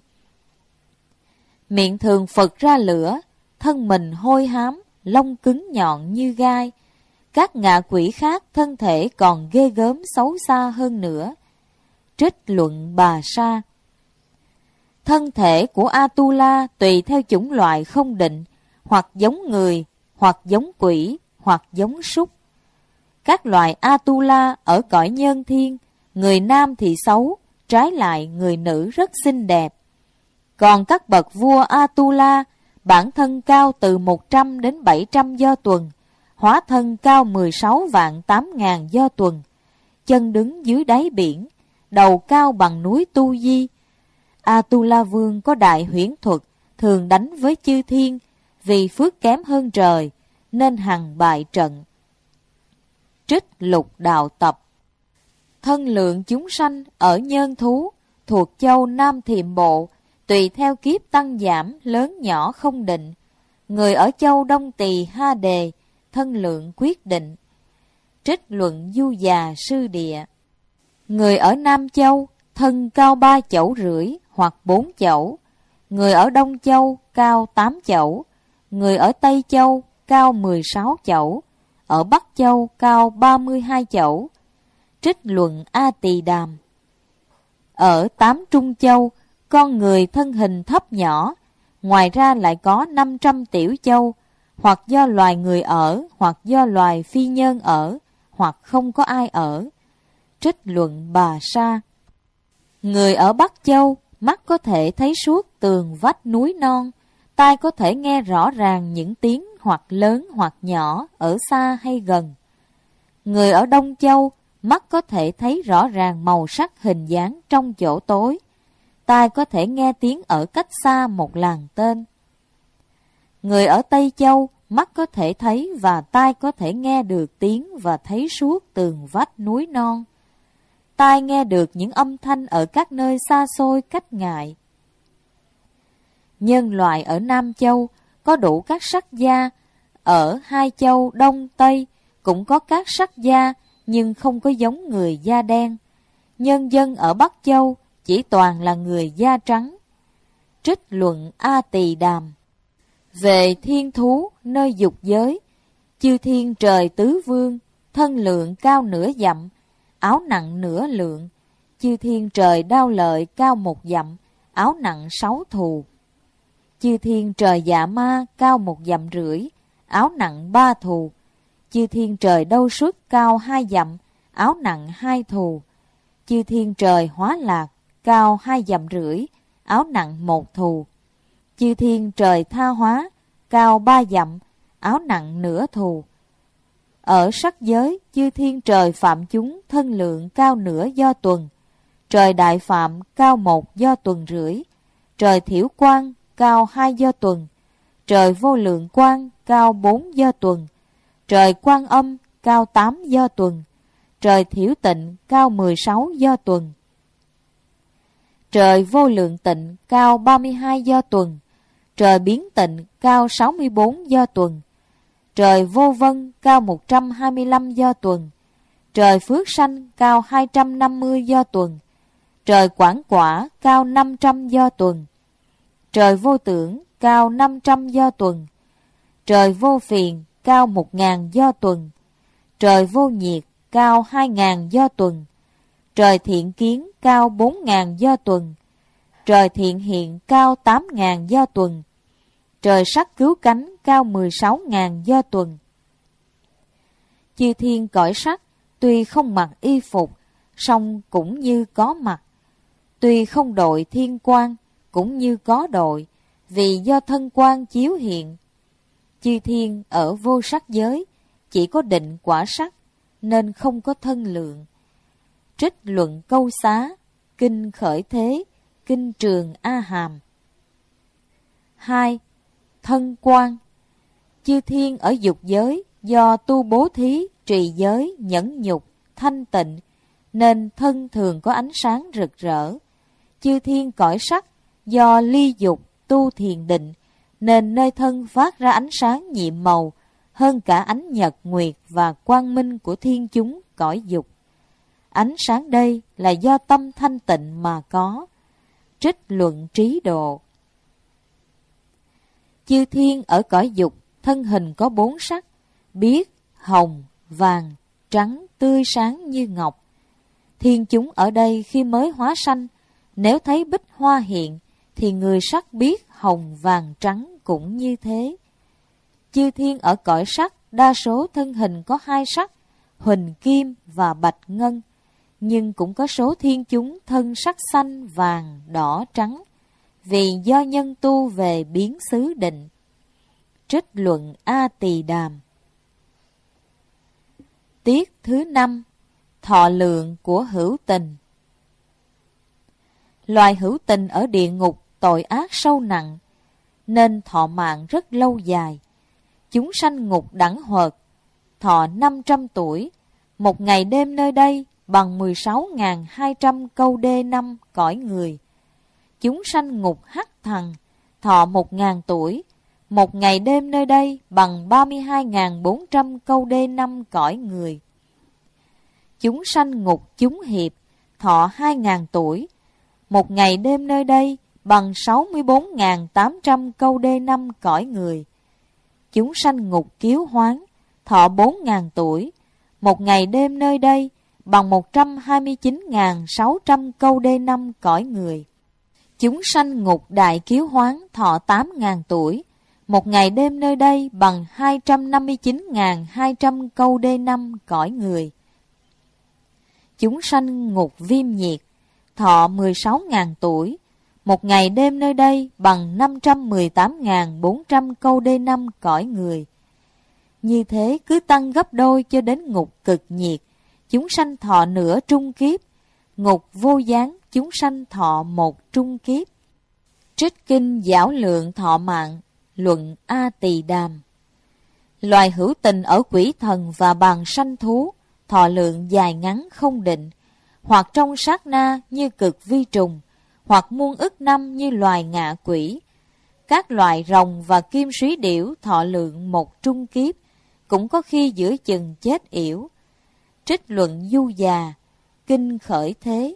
Miệng thường phật ra lửa, thân mình hôi hám, lông cứng nhọn như gai. Các ngạ quỷ khác thân thể còn ghê gớm xấu xa hơn nữa. Trích luận Bà Sa. Thân thể của Atula tùy theo chủng loại không định, hoặc giống người, hoặc giống quỷ, hoặc giống súc. Các loài Atula ở cõi nhân thiên, người nam thì xấu, trái lại người nữ rất xinh đẹp. Còn các bậc vua Atula, bản thân cao từ một trăm đến bảy trăm do tuần, hóa thân cao mười sáu vạn tám ngàn do tuần, chân đứng dưới đáy biển, đầu cao bằng núi Tu Di. Atula vương có đại huyễn thuật, thường đánh với chư thiên, vì phước kém hơn trời, nên hằng bại trận. Trích lục đạo tập. Thân lượng chúng sanh ở nhân thú, thuộc châu Nam Thiệm Bộ, tùy theo kiếp tăng giảm, lớn nhỏ không định. Người ở châu Đông Tỳ Ha Đề, thân lượng quyết định. Trích luận Du Già Sư Địa. Người ở Nam Châu, thân cao ba chẩu rưỡi hoặc bốn chẩu. Người ở Đông Châu, cao tám chẩu. Người ở Tây Châu, cao mười sáu chẩu. Ở Bắc Châu, cao ba mươi hai chẩu. Trích luận A Tỳ Đàm. Ở tám Trung Châu, con người thân hình thấp nhỏ. Ngoài ra lại có năm trăm tiểu châu, hoặc do loài người ở, hoặc do loài phi nhân ở, hoặc không có ai ở. Trích luận Bà Sa. Người ở Bắc Châu, mắt có thể thấy suốt tường vách núi non, tai có thể nghe rõ ràng những tiếng hoặc lớn hoặc nhỏ, ở xa hay gần. Người ở Đông Châu, mắt có thể thấy rõ ràng màu sắc hình dáng trong chỗ tối, tai có thể nghe tiếng ở cách xa một làng tên. Người ở Tây Châu, mắt có thể thấy và tai có thể nghe được tiếng và thấy suốt tường vách núi non. Tai nghe được những âm thanh ở các nơi xa xôi cách ngại. Nhân loại ở Nam Châu có đủ các sắc da, ở hai châu Đông Tây cũng có các sắc da nhưng không có giống người da đen. Nhân dân ở Bắc Châu chỉ toàn là người da trắng. Trích luận A Tỳ Đàm. Về thiên thú nơi dục giới, chư thiên trời tứ vương, thân lượng cao nửa dặm, áo nặng nửa lượng. Chư thiên trời đao lợi cao một dặm, áo nặng sáu thù. Chư thiên trời dạ ma cao một dặm rưỡi, áo nặng ba thù. Chư thiên trời đâu xuất cao hai dặm, áo nặng hai thù. Chư thiên trời hóa lạc cao hai dặm rưỡi, áo nặng một thù. Chư thiên trời tha hóa cao ba dặm, áo nặng nửa thù. Ở sắc giới, chư thiên trời phạm chúng thân lượng cao nửa do tuần. Trời đại phạm cao một do tuần rưỡi. Trời thiểu quang cao hai do tuần. Trời vô lượng quang cao bốn do tuần. Trời quan âm cao tám do tuần. Trời thiểu tịnh cao mười sáu do tuần. Trời vô lượng tịnh cao ba mươi hai do tuần. Trời biến tịnh cao sáu mươi bốn do tuần. Trời vô vân cao một trăm hai mươi lăm do tuần. Trời phước sanh cao hai trăm năm mươi do tuần. Trời quảng quả cao năm trăm do tuần. Trời vô tưởng cao năm trăm do tuần. Trời vô phiền cao một ngàn do tuần. Trời vô nhiệt cao hai ngàn do tuần. Trời thiện kiến cao bốn ngàn do tuần. Trời thiện hiện cao tám ngàn do tuần. Trời sắc cứu cánh cao mười sáu ngàn do tuần. Chư thiên cõi sắc, tuy không mặc y phục, song cũng như có mặc. Tuy không đội thiên quang, cũng như có đội, vì do thân quang chiếu hiện. Chư thiên ở vô sắc giới, chỉ có định quả sắc, nên không có thân lượng. Trích luận câu xá, kinh khởi thế, kinh trường A Hàm. hai. Thân quang. Chư thiên ở dục giới, do tu bố thí, trì giới, nhẫn nhục, thanh tịnh, nên thân thường có ánh sáng rực rỡ. Chư thiên cõi sắc, do ly dục, tu thiền định, nên nơi thân phát ra ánh sáng nhiệm màu, hơn cả ánh nhật nguyệt và quang minh của thiên chúng cõi dục. Ánh sáng đây là do tâm thanh tịnh mà có. Trích luận trí độ. Chư thiên ở cõi dục, thân hình có bốn sắc, biếc, hồng, vàng, trắng, tươi sáng như ngọc. Thiên chúng ở đây khi mới hóa sanh, nếu thấy bích hoa hiện, thì người sắc biếc, hồng, vàng, trắng cũng như thế. Chư thiên ở cõi sắc, đa số thân hình có hai sắc, huỳnh kim và bạch ngân, nhưng cũng có số thiên chúng thân sắc xanh, vàng, đỏ, trắng, vì do nhân tu về biến xứ định. Trích luận A Tỳ Đàm. Tiết thứ năm. Thọ lượng của hữu tình. Loài hữu tình ở địa ngục tội ác sâu nặng, nên thọ mạng rất lâu dài. Chúng sanh ngục đẳng huệt, thọ năm trăm tuổi, một ngày đêm nơi đây bằng mười sáu nghìn hai trăm câu đê năm cõi người. Chúng sanh ngục hắc thằng, thọ một nghìn tuổi, một ngày đêm nơi đây bằng ba mươi hai nghìn bốn trăm câu đê năm cõi người. Chúng sanh ngục chúng hiệp, thọ hai nghìn tuổi, một ngày đêm nơi đây bằng sáu mươi bốn nghìn tám trăm câu đê năm cõi người. Chúng sanh ngục kiếu hoán, thọ bốn nghìn tuổi, một ngày đêm nơi đây bằng một trăm hai mươi chín nghìn sáu trăm câu đê năm cõi người. Chúng sanh ngục đại kiếu hoán, thọ tám nghìn tuổi, một ngày đêm nơi đây bằng hai trăm năm mươi chín nghìn hai trăm câu đê năm cõi người. Chúng sanh ngục viêm nhiệt, thọ mười sáu nghìn tuổi, một ngày đêm nơi đây bằng năm trăm mười tám nghìn bốn trăm câu đê năm cõi người. Như thế cứ tăng gấp đôi cho đến ngục cực nhiệt, chúng sanh thọ nửa trung kiếp, ngục vô gián chúng sanh thọ một trung kiếp. Trích kinh giảo lượng thọ mạng, luận A Tỳ Đàm. Loài hữu tình ở quỷ thần và bàn sanh thú, thọ lượng dài ngắn không định, hoặc trong sát na như cực vi trùng, hoặc muôn ức năm như loài ngạ quỷ. Các loài rồng và kim súy điểu thọ lượng một trung kiếp, cũng có khi giữa chừng chết yểu. Trích luận du già, kinh khởi thế.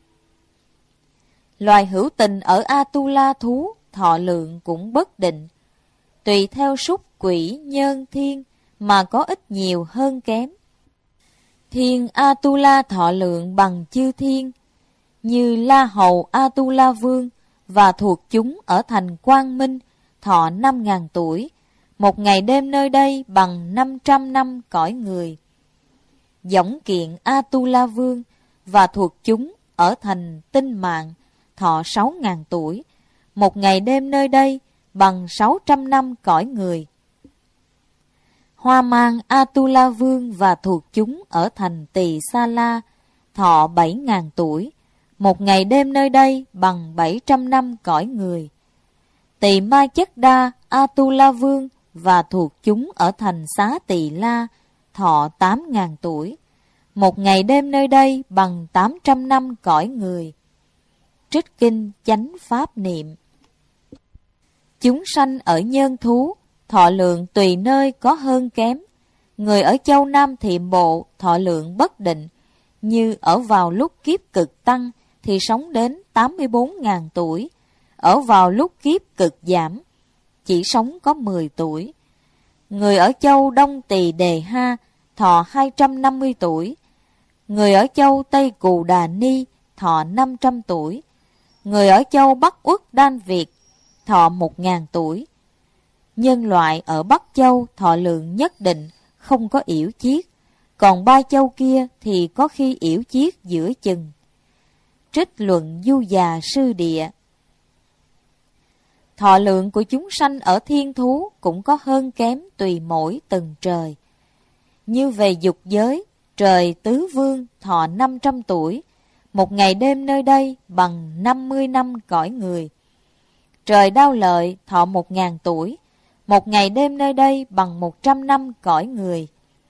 Loài hữu tình ở Atula thú, thọ lượng cũng bất định, tùy theo súc quỷ nhân thiên mà có ít nhiều hơn kém. Thiên Atula thọ lượng bằng chư thiên, như La Hầu Atula Vương và thuộc chúng ở thành Quang Minh, thọ năm nghìn tuổi, một ngày đêm nơi đây bằng năm trăm năm cõi người. Dõng Kiện Atula Vương và thuộc chúng ở thành Tinh Mạng, thọ sáu nghìn tuổi, một ngày đêm nơi đây bằng sáu trăm năm cõi người. Hoa Mang Atula Vương và thuộc chúng ở thành Tỳ Sa La, thọ bảy nghìn tuổi, một ngày đêm nơi đây bằng bảy trăm năm cõi người. Tỳ Ma Chất Đa Atula Vương và thuộc chúng ở thành Xá Tỳ La, thọ tám nghìn tuổi, một ngày đêm nơi đây bằng tám trăm năm cõi người. Trích kinh chánh pháp niệm. Chúng sanh ở nhân thú, thọ lượng tùy nơi có hơn kém. Người ở châu Nam Thiệm Bộ thọ lượng bất định, như ở vào lúc kiếp cực tăng thì sống đến tám mươi bốn nghìn tuổi, ở vào lúc kiếp cực giảm chỉ sống có mười tuổi. Người ở châu Đông Tỳ Đề Ha thọ hai trăm năm mươi tuổi. Người ở châu Tây Cù Đà Ni thọ năm trăm tuổi. Người ở châu Bắc Uất Đan Việt thọ một nghìn tuổi. Nhân loại ở Bắc Châu thọ lượng nhất định, không có yểu chiết. còn ba châu kia thì có khi yểu chiết giữa chừng. Trích luận Du Già Sư Địa. Thọ lượng của chúng sanh ở thiên thú cũng có hơn kém tùy mỗi từng trời. Như về dục giới, trời tứ vương thọ năm trăm tuổi, một ngày đêm nơi đây bằng năm mươi năm cõi người. Trời Đao Lợi thọ một ngàn tuổi, một ngày đêm nơi đây bằng một trăm năm cõi người.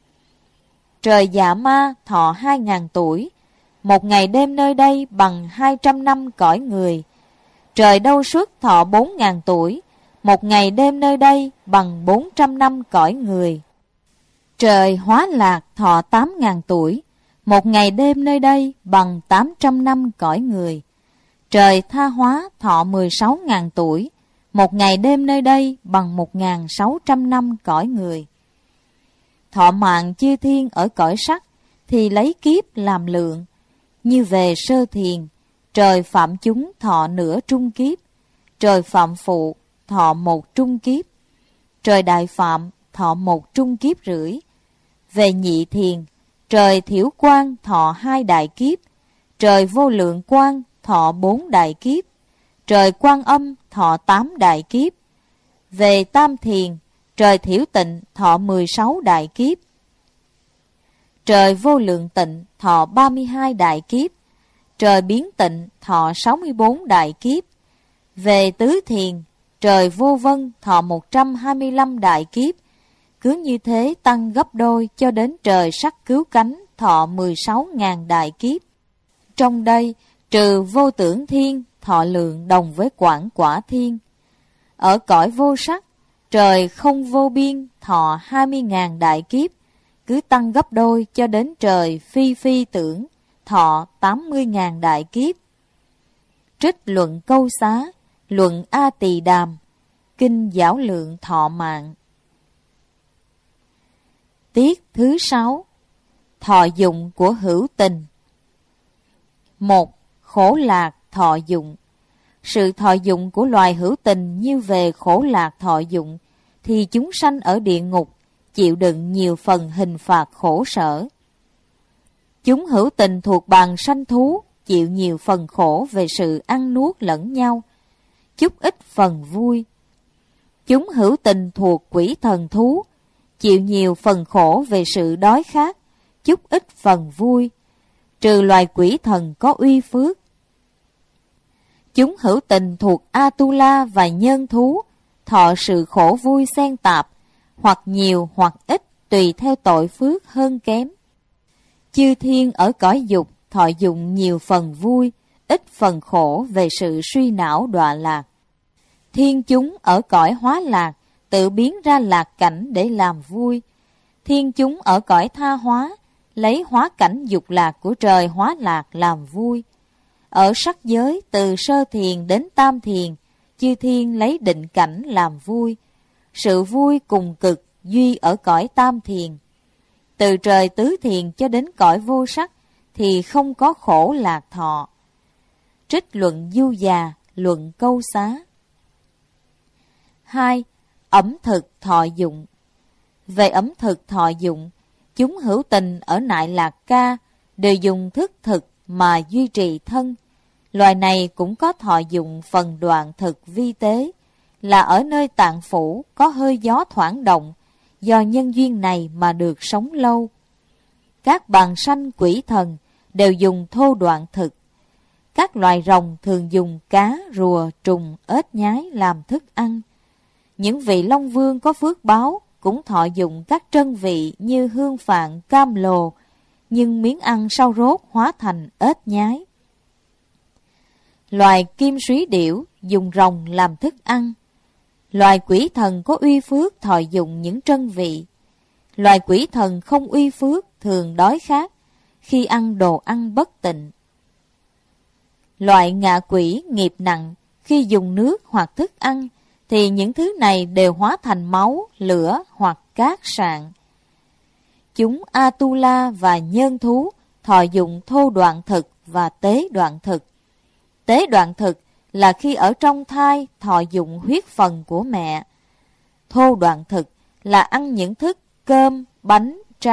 Trời Dạ Ma thọ hai ngàn tuổi, một ngày đêm nơi đây bằng hai trăm năm cõi người. Trời Đâu Xuất thọ bốn ngàn tuổi, một ngày đêm nơi đây bằng bốn trăm năm cõi người. Trời Hóa Lạc thọ tám ngàn tuổi, một ngày đêm nơi đây bằng tám trăm năm cõi người. Trời Tha Hóa thọ mười sáu ngàn tuổi, một ngày đêm nơi đây bằng một nghìn sáu trăm năm cõi người. Thọ mạng chư thiên ở cõi sắc thì lấy kiếp làm lượng. Như về Sơ Thiền, trời Phạm chúng thọ nửa trung kiếp, trời Phạm Phụ thọ một trung kiếp, trời Đại Phạm thọ một trung kiếp rưỡi. Về Nhị Thiền, trời Thiểu Quang thọ hai đại kiếp, trời Vô Lượng Quang thọ bốn đại kiếp, trời Quan Âm thọ tám đại kiếp. Về Tam Thiền, trời Thiểu Tịnh thọ mười sáu đại kiếp, trời Vô Lượng Tịnh thọ ba mươi hai đại kiếp, trời Biến Tịnh thọ sáu mươi bốn đại kiếp. Về Tứ Thiền, trời Vô Vân thọ một trăm hai mươi lăm đại kiếp. Cứ như thế tăng gấp đôi cho đến trời Sắc Cứu Cánh thọ mười sáu ngàn đại kiếp. Trong đây, trừ Vô Tưởng Thiên thọ lượng đồng với Quảng Quả Thiên. Ở cõi vô sắc, trời Không Vô Biên thọ hai mươi ngàn đại kiếp, cứ tăng gấp đôi cho đến trời Phi Phi Tưởng thọ tám mươi ngàn đại kiếp. Trích luận Câu Xá, luận A Tỳ Đàm, kinh Giảo Lượng Thọ Mạng. Tiết thứ sáu. Thọ dụng của hữu tình. Một. Khổ lạc thọ dụng. Sự thọ dụng của loài hữu tình như về khổ lạc thọ dụng, thì chúng sanh ở địa ngục chịu đựng nhiều phần hình phạt khổ sở. Chúng hữu tình thuộc bằng sanh thú chịu nhiều phần khổ về sự ăn nuốt lẫn nhau, chút ít phần vui. Chúng hữu tình thuộc quỷ thần thú chịu nhiều phần khổ về sự đói khát, chút ít phần vui, trừ loài quỷ thần có uy phước. Chúng hữu tình thuộc Atula và nhân thú thọ sự khổ vui xen tạp, hoặc nhiều hoặc ít tùy theo tội phước hơn kém. Chư thiên ở cõi dục thọ dụng nhiều phần vui, ít phần khổ về sự suy não đọa lạc. Thiên chúng ở cõi hóa lạc tự biến ra lạc cảnh để làm vui. Thiên chúng ở cõi tha hóa lấy hóa cảnh dục lạc của trời hóa lạc làm vui. Ở sắc giới từ sơ thiền đến tam thiền, chư thiên lấy định cảnh làm vui. Sự vui cùng cực duy ở cõi tam thiền. Từ trời tứ thiền cho đến cõi vô sắc thì không có khổ lạc thọ. Trích luận Du Già, luận Câu Xá. Hai. Ẩm thực thọ dụng. Về ẩm thực thọ dụng, chúng hữu tình ở Nại Lạc Ca đều dùng thức thực mà duy trì thân. Loài này cũng có thọ dụng phần đoạn thực vi tế, là ở nơi tạng phủ có hơi gió thoảng động, do nhân duyên này mà được sống lâu. Các bàng sanh quỷ thần đều dùng thô đoạn thực. Các loài rồng thường dùng cá, rùa, trùng, ếch nhái làm thức ăn. Những vị long vương có phước báo cũng thọ dụng các trân vị như hương phạn, cam lồ, nhưng miếng ăn sau rốt hóa thành ếch nhái. Loài kim súy điểu dùng rồng làm thức ăn. Loài quỷ thần có uy phước thọ dụng những trân vị. Loài quỷ thần không uy phước thường đói khát, khi ăn đồ ăn bất tịnh. Loại ngạ quỷ nghiệp nặng, khi dùng nước hoặc thức ăn, thì những thứ này đều hóa thành máu, lửa hoặc cát sạn. Chúng Atula và nhân thú thọ dụng thô đoạn thực và tế đoạn thực. Tế đoạn thực là khi ở trong thai thọ dụng huyết phần của mẹ. Thô đoạn thực là ăn những thức cơm, bánh, trái,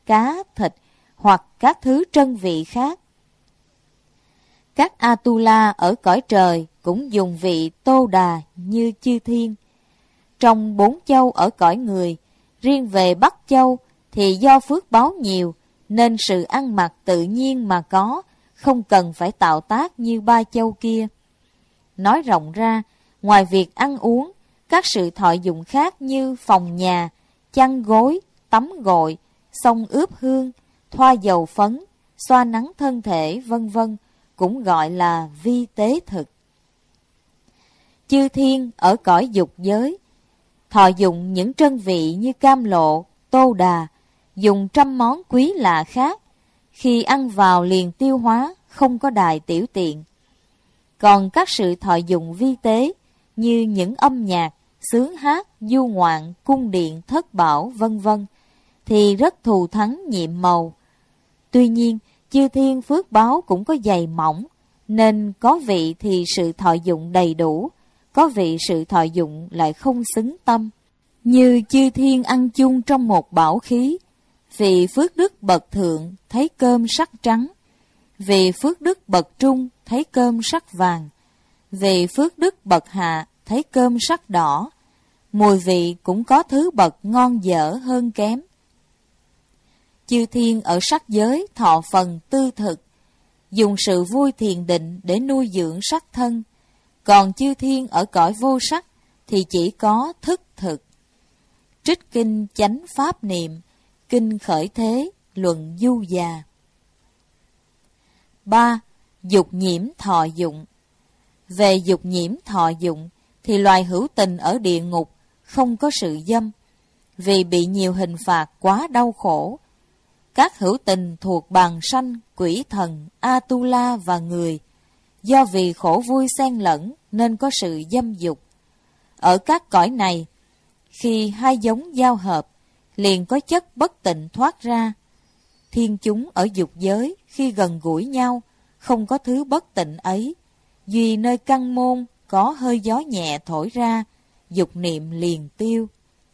cá, thịt hoặc các thứ trân vị khác. Các Atula ở cõi trời cũng dùng vị Tô Đà như chư thiên. Trong bốn châu ở cõi người, riêng về Bắc Châu thì do phước báo nhiều, nên sự ăn mặc tự nhiên mà có, không cần phải tạo tác như ba châu kia. Nói rộng ra, ngoài việc ăn uống, các sự thọ dụng khác như phòng nhà, chăn gối, tắm gội, xông ướp hương, thoa dầu phấn, xoa nắng thân thể, vân vân cũng gọi là vi tế thực. Chư thiên ở cõi dục giới thọ dụng những trân vị như cam lộ, tô đà, dùng trăm món quý lạ khác, khi ăn vào liền tiêu hóa, không có đài tiểu tiện. Còn các sự thọ dụng vi tế như những âm nhạc, sướng hát, du ngoạn, cung điện, thất bảo, vân vân thì rất thù thắng nhiệm màu. Tuy nhiên, chư thiên phước báo cũng có dày mỏng, nên có vị thì sự thọ dụng đầy đủ, có vị sự thọ dụng lại không xứng tâm. Như chư thiên ăn chung trong một bảo khí, vì phước đức bậc thượng thấy cơm sắc trắng, vì phước đức bậc trung thấy cơm sắc vàng, vì phước đức bậc hạ thấy cơm sắc đỏ, mùi vị cũng có thứ bậc ngon dở hơn kém. Chư thiên ở sắc giới thọ phần tư thực, dùng sự vui thiền định để nuôi dưỡng sắc thân, còn chư thiên ở cõi vô sắc thì chỉ có thức thực. Trích kinh chánh pháp niệm, kinh khởi thế, luận du già. ba. Dục nhiễm thọ dụng. Về dục nhiễm thọ dụng thì loài hữu tình ở địa ngục không có sự dâm, vì bị nhiều hình phạt quá đau khổ. Các hữu tình thuộc bàng sanh, quỷ thần, Atula và người, do vì khổ vui xen lẫn nên có sự dâm dục. Ở các cõi này, khi hai giống giao hợp, liền có chất bất tịnh thoát ra. Thiên chúng ở dục giới khi gần gũi nhau, không có thứ bất tịnh ấy, duy nơi căn môn có hơi gió nhẹ thổi ra, dục niệm liền tiêu.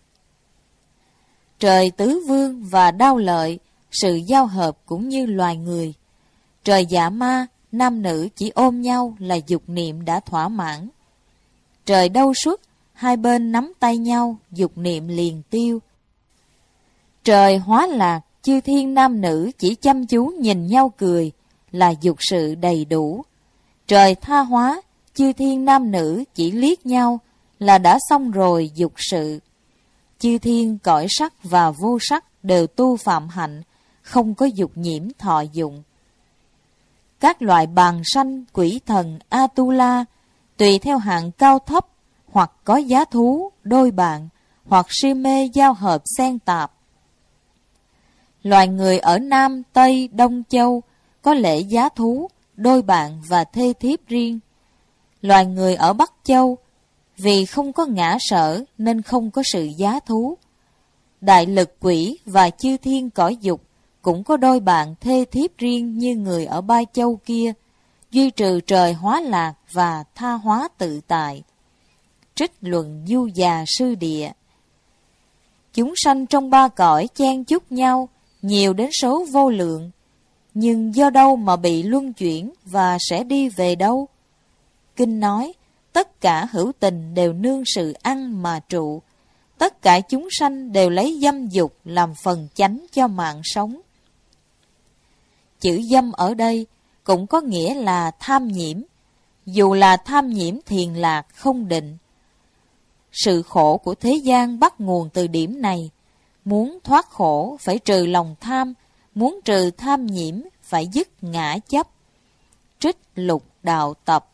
Trời tứ vương và đao lợi, sự giao hợp cũng như loài người. Trời dạ ma, nam nữ chỉ ôm nhau là dục niệm đã thỏa mãn. Trời đâu xuất, hai bên nắm tay nhau, dục niệm liền tiêu. Trời hóa lạc, chư thiên nam nữ chỉ chăm chú nhìn nhau cười, là dục sự đầy đủ. Trời tha hóa, chư thiên nam nữ chỉ liếc nhau, là đã xong rồi dục sự. Chư thiên cõi sắc và vô sắc đều tu phạm hạnh, không có dục nhiễm thọ dụng. Các loại bàng sanh, quỷ thần, Atula, tùy theo hạng cao thấp, hoặc có giá thú, đôi bạn, hoặc si mê giao hợp xen tạp. Loài người ở Nam, Tây, Đông Châu có lễ giá thú, đôi bạn và thê thiếp riêng. Loài người ở Bắc Châu vì không có ngã sở nên không có sự giá thú. Đại lực quỷ và chư thiên cõi dục cũng có đôi bạn thê thiếp riêng như người ở Ba Châu kia, duy trừ trời hóa lạc và tha hóa tự tại. Trích luận du già sư địa. Chúng sanh trong ba cõi chen chúc nhau, nhiều đến số vô lượng, nhưng do đâu mà bị luân chuyển và sẽ đi về đâu? Kinh nói, tất cả hữu tình đều nương sự ăn mà trụ, tất cả chúng sanh đều lấy dâm dục làm phần chánh cho mạng sống. Chữ dâm ở đây cũng có nghĩa là tham nhiễm, dù là tham nhiễm thiền lạc không định. Sự khổ của thế gian bắt nguồn từ điểm này. Muốn thoát khổ phải trừ lòng tham, muốn trừ tham nhiễm phải dứt ngã chấp. Trích lục đạo tập.